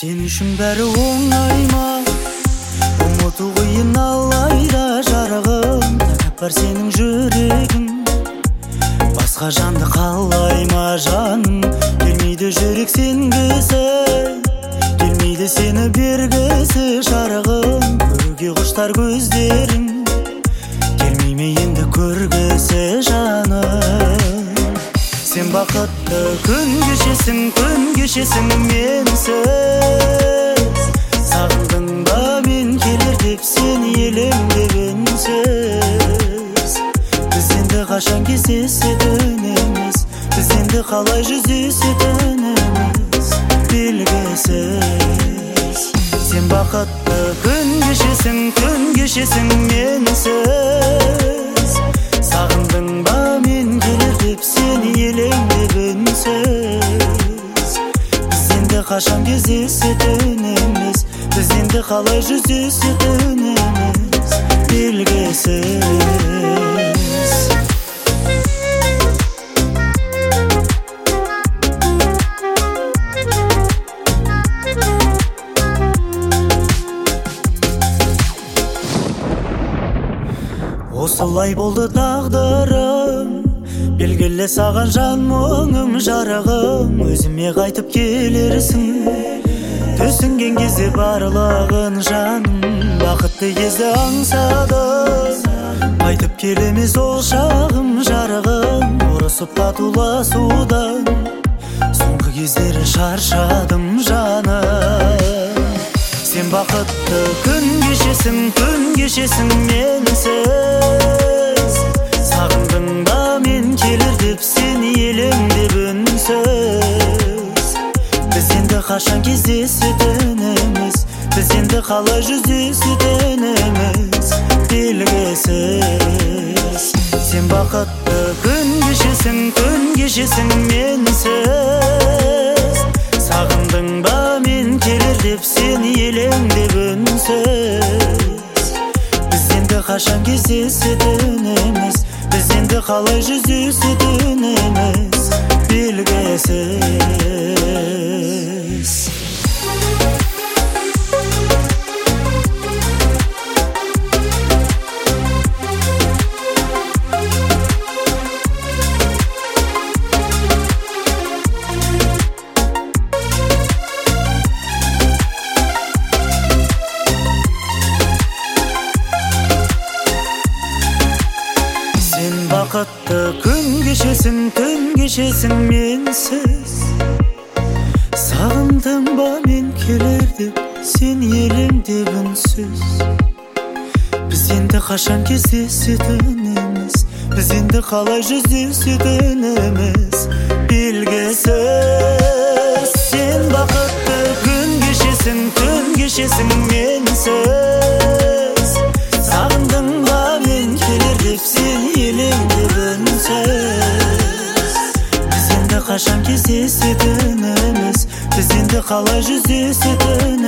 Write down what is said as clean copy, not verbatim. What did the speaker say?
Сен үшін бәрі оңай ма? Ұмыту қиын алайда жарығым, тәкаппар сенің жүрегің. Басқа жанды қалай ма жаным? Келмейді жүрек сенгісі, келмейді сені бергісі жарығым. Көруге құштар көздерің, келмейме енді көргісі жаным. Сен бақытты күн кешесің менсіз. Сағындың ба мен келер деп сен елеңдеп үнсіз. Біз енді қашан кездесетініміз, біз енді қалай жүздесетініміз белгісіз. Сен бақытты күн кешесің менсіз. Сағындың ба мен келер деп сен елеңдеп үнсіз. Біз енді қашан кездесетініміз, біз енді қалай жүздесетініміз белгісіз. Осылай болды тағдырым, белгілі саған жан мұңым жарығым. Өзіме қайтып келерсің, түсінген кезде барлығын жаным. Бақытты кезде аңсадым, қайтып келеміз ол шағым жарығым. Ұрысып татуласудан соңғы кездері шаршадым жаным. Сен бақытты күн кешесің менсіз. Сағындың ба мен келер деп сен елеңдеп үнсіз. Біз енді қашан кездесетініміз, біз енді қалай жүздесетініміз белгісіз. Сен бақытты күн кешесің менсіз. Сағындың ба мен келер деп сен елеңдеп үнсіз. Біз енді қашан кездесетініміз, біз енді қалай жүздесетініміз белгісіз. Бақытты күн кешесің менсіз. Сағындың ба мен келер деп сен елеңдеп үнсіз. Біз енді қашан кездесетініміз, біз енді қалай жүздесетініміз белгісіз. Сен бақытты күн кешесің менсіз. Сағындың ба мен келер деп сен елеңдеп үнсіз. Біз енді қашан кездесетініміз, біз енді қалай жүздесетініміз